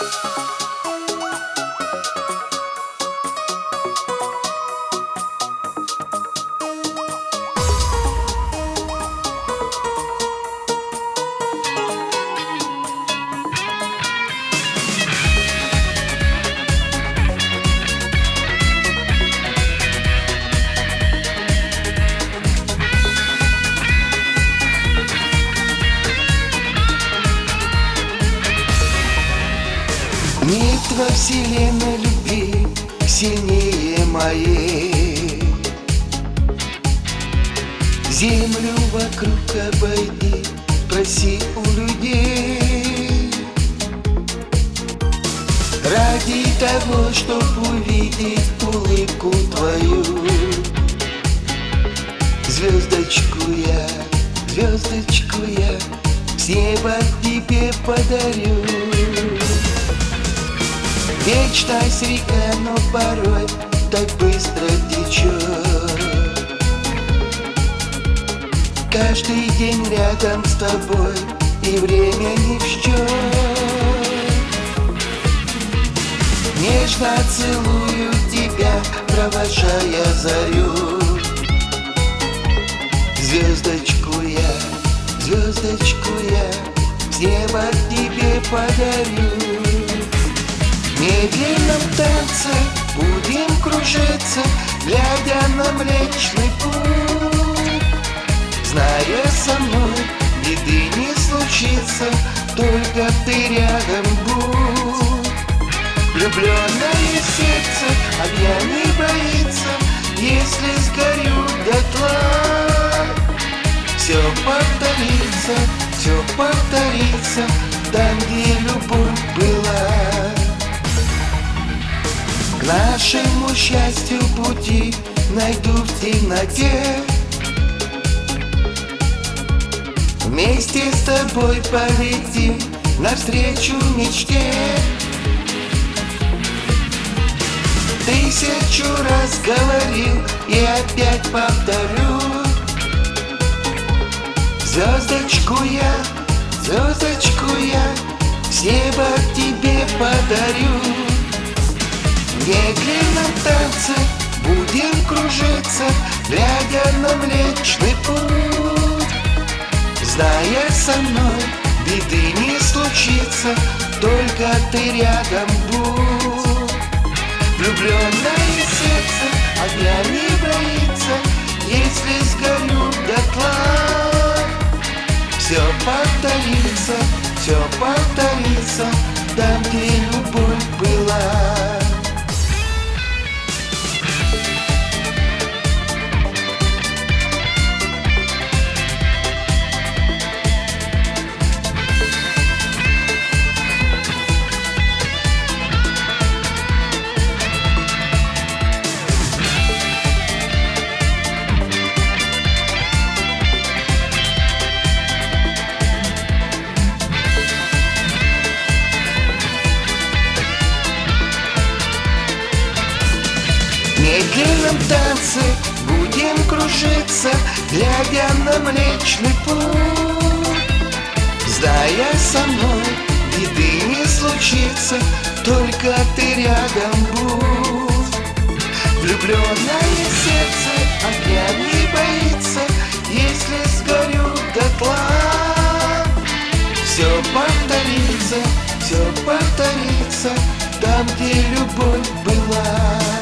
Нет во вселенной любви сильнее моей. Землю вокруг обойди, проси у людей. Ради того, чтоб увидеть улыбку твою, звездочку я с неба тебе подарю. Вечность река, но порой так быстро течет. Каждый день рядом с тобой, и время не в счет. Нежно целую тебя, провожая зарю. Звездочку я с неба тебе подарю. В медленном танце будем кружиться, глядя на Млечный Путь. Зная, со мной беды не случится, только ты рядом будь. Влюбленное сердце огня не боится, если сгорю дотла. Все повторится там, где любовь была. К нашему счастью пути найду в темноте. Вместе с тобой полетим навстречу мечте. Тысячу раз говорил и опять повторю. Звездочку я с неба тебе подарю. В медленном танце будем кружиться, глядя на Млечный Путь. Зная, со мной беды не случится, только ты рядом будь. Влюбленное сердце огня не боится, если сгорю дотла. Все повторится там, где любовь была. В медленном танце будем кружиться, глядя на Млечный Путь. Зная, со мной беды не случится, только ты рядом будь. Влюбленное сердце огня не боится, если сгорю дотла. Все повторится там, где любовь была.